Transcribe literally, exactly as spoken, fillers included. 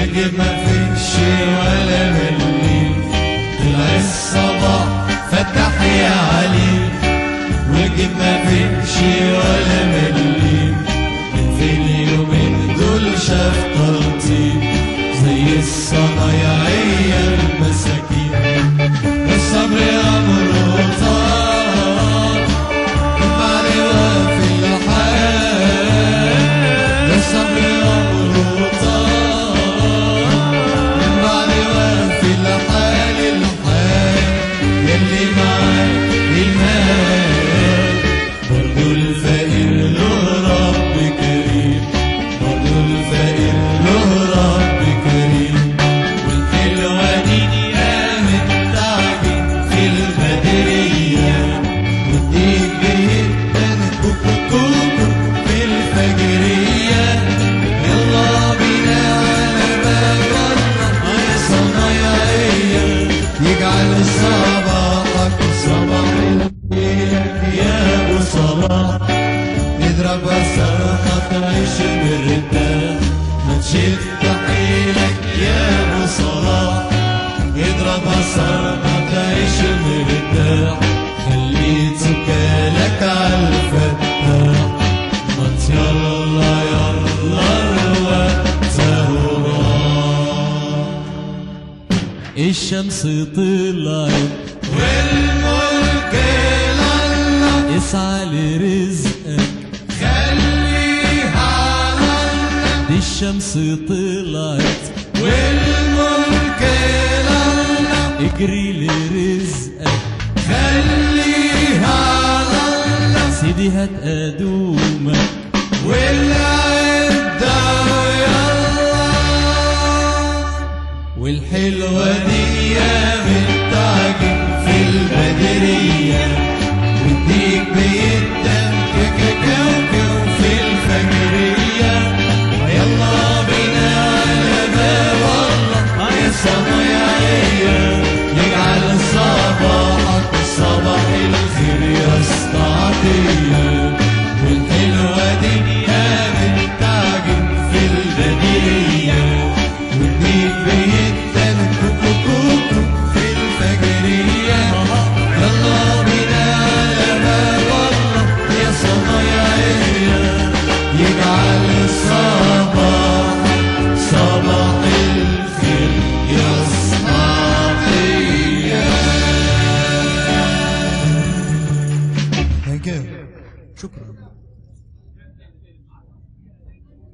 والجيب مفيش ولا مليم، طلع الصباح فتح يا علي، والجيب مفيش ولا مليم، في اليومين دول شاف تلطيف زي الصنايعية المساكين. الصبر أمره طال بعد وقف الحال، الصبر أمره طال بعد وقف الحال، الحال يلي معاك المال برضو الفقير له رب كريم، برضو الفقير له رب كريم. والحلوة دي قامت تعجن في البدرية، والديك جدا كوكو كوكو في الفجرية. يلا بينا على باب الله يا صنايعية، يجعل صباحك صباح ليلك يا ابو صلاح. نضرب الصرخة تعيش مرتاح، ما تشد حيلك يا ابو صلاح. اضرب الصرخة تعيش مرتاح، خلي توكالك عالفتاح. ما يلا يلا الوقت اهو راح، الشمس طلعت والملك لله، اسعى لرزقك خليها على الله. دي الشمس طلعت والملك لله، اجري لرزقك خليها على الله. سيدي هات قدومك والعدة يلا، والحلوة دي بتعجن في البدرية، والديك بيدن كوكو في الفجرية. يلا بينا على باب الله يا صنايعية، يجعل صباحك صباح الخير يا اسطعطية. والحلوة دي بتعجن في البدرية، والديك بيدن كوكو كوكو في الفجرية. يلا بينا على باب الله يا صنايعية، يجعل صباح صباح الخير يا اسطعطية. Thank you. شكرا.